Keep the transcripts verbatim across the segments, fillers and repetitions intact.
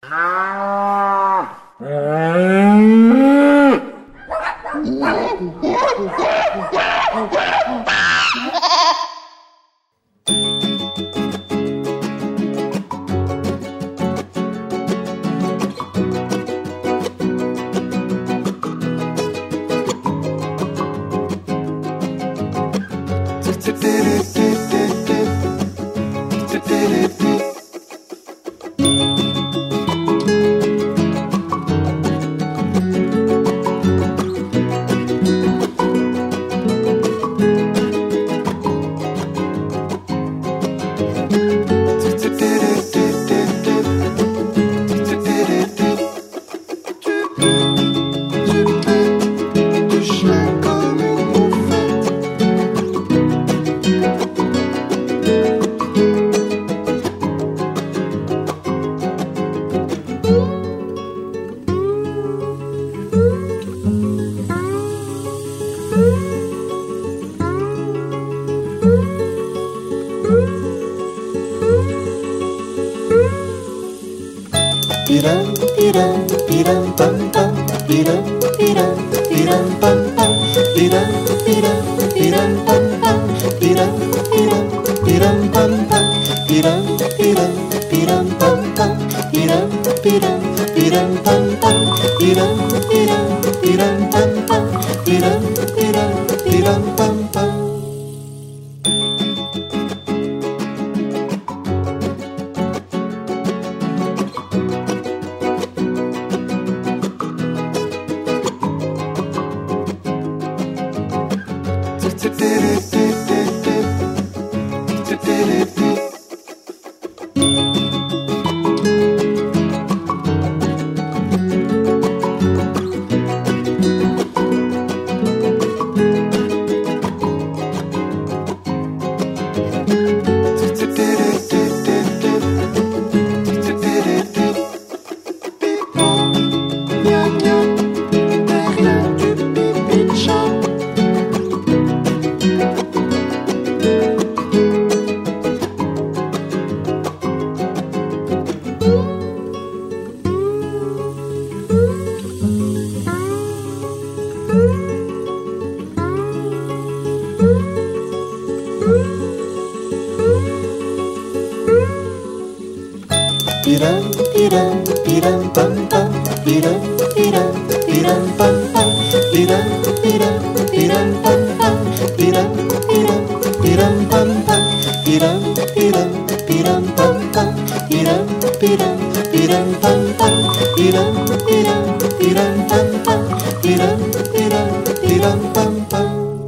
Piram, piram, piram, pam, pam, piram, piram, piram, pam, pam, piram, piram, piram, pam, pam, piram, piram, piram, pam, pam, piram, piram, piram, pam, pam, piram, piram, piram, pam, pam, piram, piram, piram, pam, pam, piram, piram, piram, pam, pam. Piram, piram, piram, pam, pam, piram, piram, piram, pam, pam, piram, piram, piram, pam, pam, piram, piram, piram, pam, pam, piram, piram, piram, pam, pam, piram, piram, piram, pam, pam, piram, piram, piram, pam, pam, piram, piram, piram, pam, pam.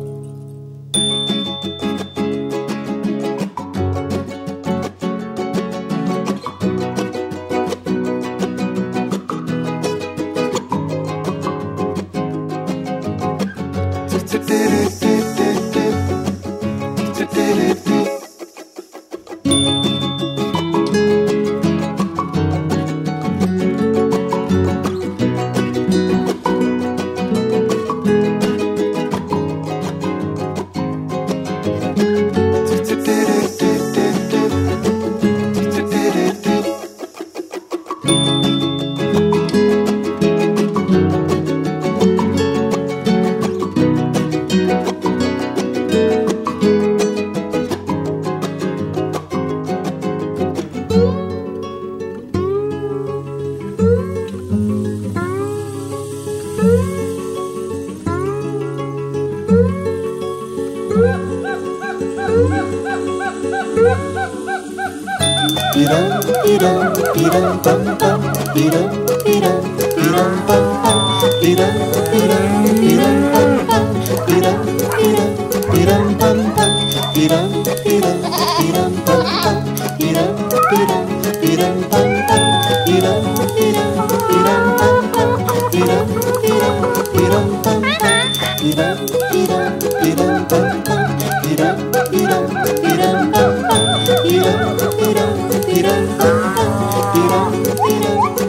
Piram, piram, piram, pam, pam, piram, piram, piram, pam, pam, piram, piram, piram, pam, pam, piram, piram, piram, pam, pam, piram, piram, piram, pam, pam, piram, piram, piram, pam, pam, piram, piram, piram, pam, pam, piram, piram, piram, pam, pam, piram, piram, piram, pam, pam, piram, piram, piram, pam, pam, piram, piram, piram, pam, pam, piram, piram.